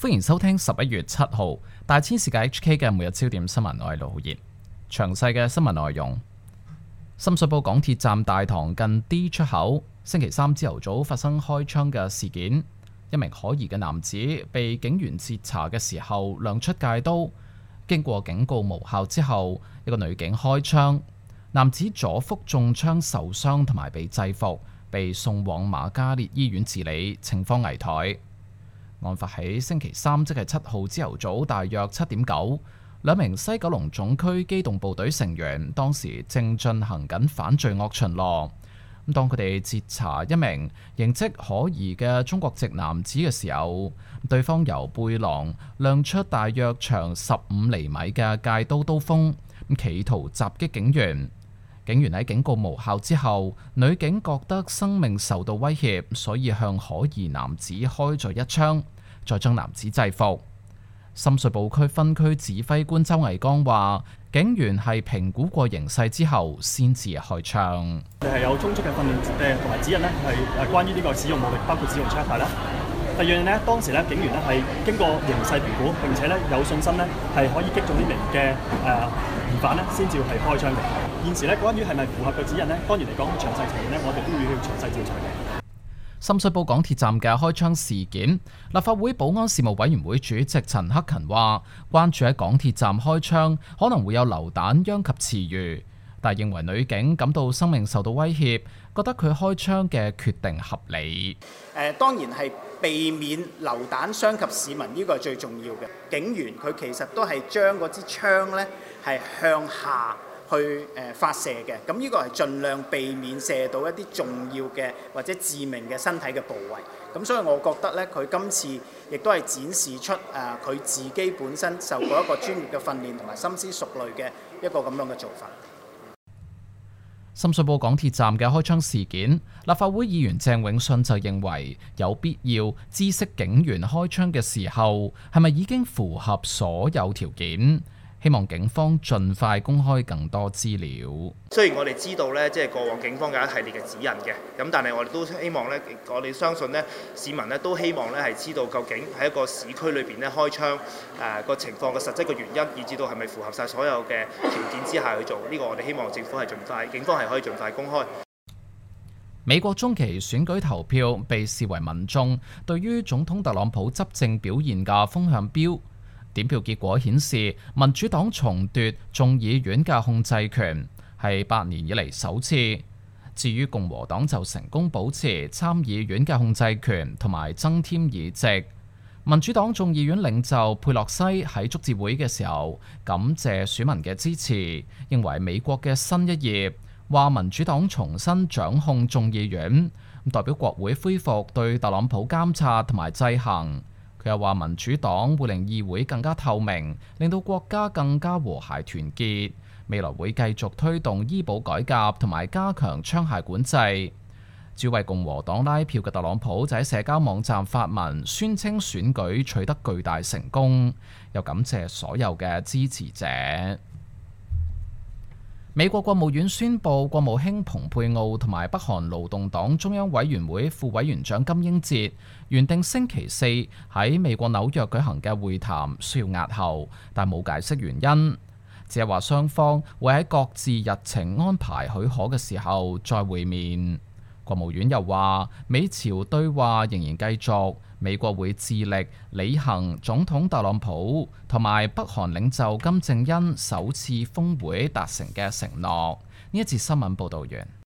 歡迎收聽11月7號大千世界 HK 嘅每日焦點新聞，我係盧浩然。詳細嘅新聞內容：深水埗港鐵站大堂近 D 出口，星期三朝頭早發生開槍嘅事件，一名可疑嘅男子被警員截查嘅時候亮出戒刀，經過警告無效之後，一個女警開槍，男子左腹中槍受傷同埋被制服，被送往瑪嘉烈醫院治理，情況危殆。案發喺星期三，即係7號朝頭早，大約7點9，兩名西九龍總區機動部隊成員當時正進行緊反罪惡巡邏。當佢哋截查一名形跡可疑嘅中國籍男子嘅時候，對方由背囊亮出大約長15厘米嘅戒刀刀鋒，企圖襲擊警員。警員喺警告無效之後，女警覺得生命受到威脅，所以向可疑男子開咗一槍，再將男子制服。深水埗區分區指揮官周毅剛話，警員係評估過形勢之後先至開槍。 係有充足嘅訓練同埋指引咧，係關於呢個使用武力，包括使用槍械啦。第二樣嘢咧，當時咧警員咧係經過形勢評估，並且咧有信心咧係可以擊中呢名嘅疑犯咧，先至係開槍嘅。現時咧關於係咪符合嘅指引咧，當然嚟講詳細情況咧，我哋都要去詳細調查嘅。 深水埗港鐵站嘅開槍事件，立法會保安事務委員會主席陳克勤話，關注喺港鐵站開槍可能會有流彈殃及池魚，但認為女警感到生命受到威脅，覺得佢開槍嘅決定合理。 當然係避免流彈傷及市民，呢個係最重要嘅。警員佢其實都係將嗰支槍咧係向下去發射嘅，咁呢個係盡量避免射到一啲重要嘅或者致命嘅身體嘅部位。咁所以我覺得咧，佢今次亦都係展示出佢自己本身受過一個專業嘅訓練同埋深思熟慮嘅一個咁樣嘅做法。 深水埗港鐵站嘅開槍事件，立法會議員鄭永信就認為有必要知悉警員開槍嘅時候係咪已經符合所有條件。希望警方盡快公開更多資料。 雖然我哋知道咧，即係過往警方有一系列嘅指引嘅，咁但係我哋都希望咧，我哋相信咧，市民咧都希望咧係知道究竟喺一個市區裏邊咧開槍個情況嘅實質嘅原因，以至到係咪符合晒所有嘅條件之下去做呢個，我哋希望政府係盡快，警方係可以盡快公開。 美國中期選舉投票被視為民眾對於總統特朗普執政表現嘅風向標。點票結果顯示，民主黨重奪眾議院嘅控制權，係8年以嚟首次。至於共和黨就成功保持參議院嘅控制權同埋增添議席。民主黨眾議院領袖佩洛西喺祝捷會嘅時候感謝選民嘅支持，認為美國嘅新一頁，話民主黨重新掌控眾議院，代表國會恢復對特朗普監察同埋制衡。佢又話民主黨會令議會更加透明，令到國家更加和諧團結。未來會繼續推動醫保改革同埋加強槍械管制。主為共和黨拉票嘅特朗普就喺社交網站發文，宣稱選舉取得巨大成功，又感謝所有嘅支持者。美國國務院宣布，國務卿蓬佩奧同埋北韓勞動黨中央委員會副委員長金英哲原定星期四喺美國紐約舉行嘅會談需要押後，但冇解釋原因，只係話雙方會喺各自日程安排許可嘅時候再會面。國務院又話，美朝對話仍然繼續，美國會致力履行總統特朗普同埋北韓領袖金正恩首次峰會達成嘅承諾。呢一節新聞報導完。